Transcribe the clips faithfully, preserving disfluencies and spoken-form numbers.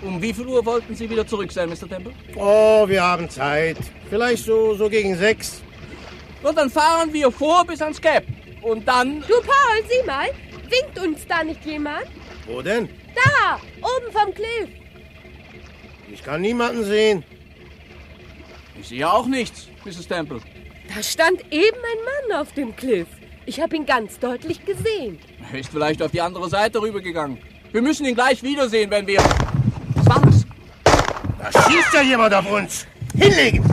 Um wie viel Uhr wollten Sie wieder zurück sein, Mister Temple? Oh, wir haben Zeit. Vielleicht so, so gegen sechs. Und dann fahren wir vor bis ans Cap. Und dann... Du, Paul, sieh mal. Winkt uns da nicht jemand? Wo denn? Da, oben vom Cliff. Ich kann niemanden sehen. Ich sehe auch nichts, Misses Temple. Da stand eben ein Mann auf dem Cliff. Ich habe ihn ganz deutlich gesehen. Er ist vielleicht auf die andere Seite rübergegangen. Wir müssen ihn gleich wiedersehen, wenn wir... Was war das? Da schießt ja jemand auf uns. Hinlegen!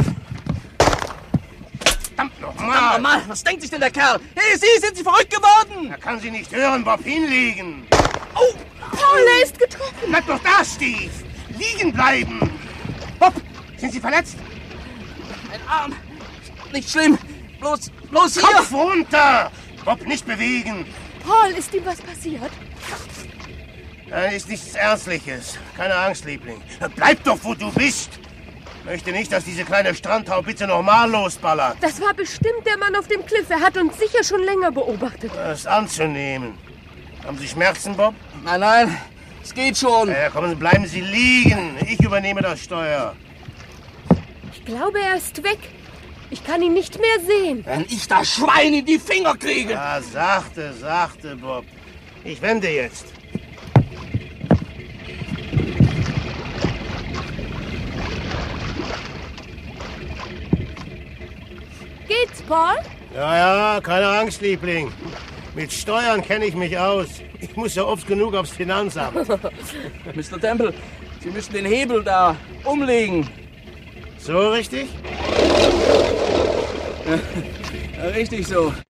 Verdammt nochmal! Normal, was denkt sich denn der Kerl? Hey, Sie, sind Sie verrückt geworden? Er kann sie nicht hören, Bob. Hinlegen! Oh, Paul, er ist getroffen. Bleib doch da, Steve! Liegen bleiben! Bob, sind Sie verletzt? mein Arm. Nicht schlimm. Bloß, bloß hier. Kopf runter! Bob, nicht bewegen! Paul, ist ihm was passiert? Nein, ist nichts Ernstliches. Keine Angst, Liebling. Bleib doch, wo du bist! Möchte nicht, dass diese kleine Strandtaubitze nochmal losballert. Das war bestimmt der Mann auf dem Cliff. Er hat uns sicher schon länger beobachtet. Das ist anzunehmen. Haben Sie Schmerzen, Bob? Nein, nein, es geht schon. Ja, kommen, bleiben Sie liegen. Ich übernehme das Steuer. Ich glaube, er ist weg. Ich kann ihn nicht mehr sehen. Wenn ich das Schwein in die Finger kriege. Ja, sachte, sachte, Bob. Ich wende jetzt. Geht's, Paul? Ja, ja, keine Angst, Liebling. Mit Steuern kenne ich mich aus. Ich muss ja oft genug aufs Finanzamt. Mister Temple, Sie müssen den Hebel da umlegen. So richtig? Ja, richtig so.